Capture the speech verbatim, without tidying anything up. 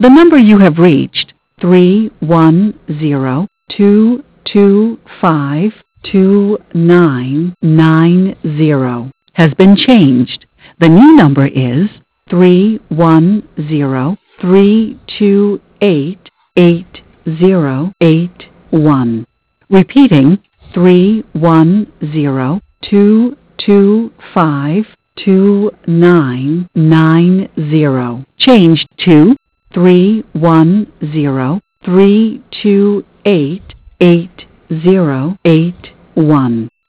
The number you have reached, three one zero, two two five, two nine nine zero, has been changed. The new number is three one zero, three two eight, eight zero eight one. Repeating, three one zero, two two five, two nine nine zero. Changed to three one zero, three two eight, eight zero eight one.